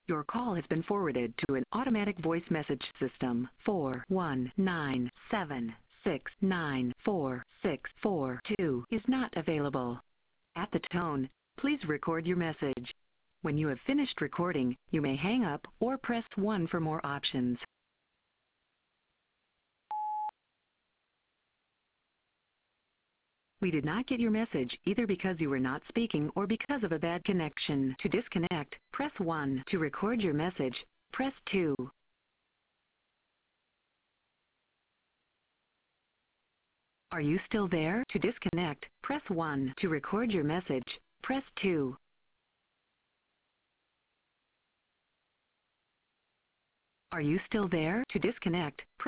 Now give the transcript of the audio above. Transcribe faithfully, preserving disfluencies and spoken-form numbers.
Your call has been forwarded to an automatic voice message system. four one nine seven six nine four six four two is not available. At the tone, please record your message. When you have finished recording, you may hang up or press one for more options. We did not get your message either because you were not speaking or because of a bad connection. To disconnect, press one. To record your message, press two. Are you still there? To disconnect, press one. To record your message, press two. Are you still there? To disconnect, press